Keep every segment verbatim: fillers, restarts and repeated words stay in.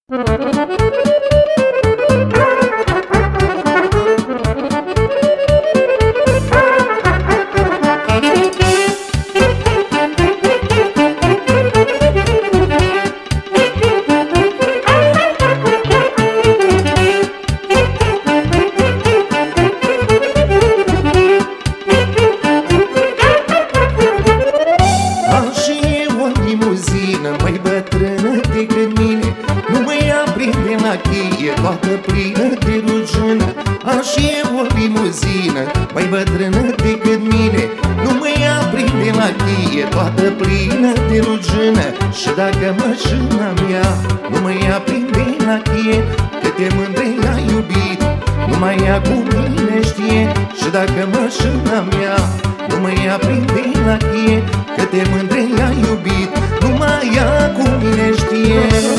Mai bătrână decât mine, nu mă ia prinde la cheie, toată plină de rugină. Așa e o limuzină, mai bătrână decât mine, nu mă ia prinde la cheie, toată plină de rugină. Și dacă mașina mea nu mă ia prinde la cheie, câte mândre a iubit, nu mai ia cu mine știe. Și dacă mașina mea nu mă ia prinde la cheie, câte mândre a iubit, nu mai ia cu mine știe.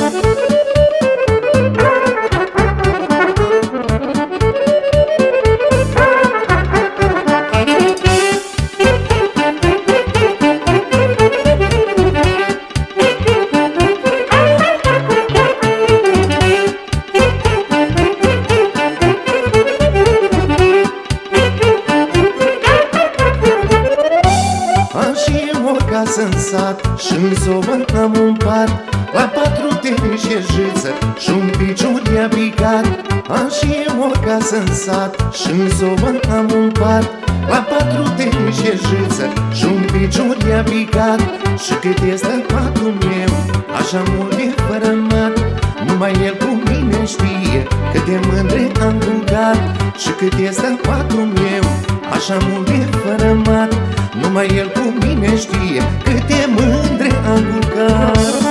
În sat și-n zovă am un pat, la patru teni și jiță și-un picior i-a picat. Așa e o casă în sat și-n zovă am un pat, la patru teni și jiță și-un picior i-a picat. Și cât este patul meu, așa mult e fără mat, numai el cu mine știe câte mândre am rugat. Și cât este patul meu, așa mult e fără mat, numai el cu mine știe câte mândre am culcat.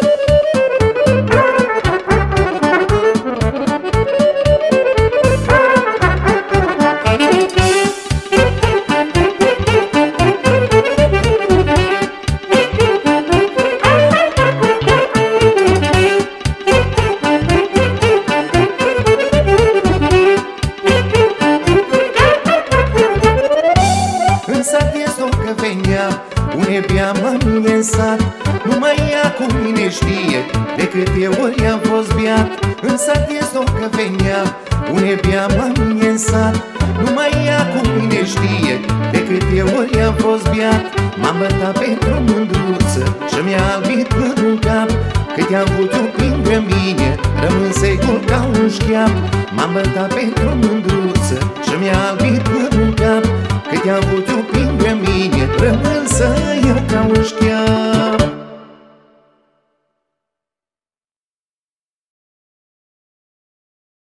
Une bea mămine în sat, nu mai ia cu mine știe de câte ori am fost beat. În sat este o căfenea, une bea mămine în sat, nu mai ia cu mine știe de câte ori am fost beat. M-am bătat pentru mândruță și mi-a albit părul în cap, cât i-am avut eu lângă mine, rămân secol ca un șcheap. M-am bătat pentru mândruță și mi-a albit părul în cap, cât i-am avut eu lângă mine, rămân să iau ca un șcheap.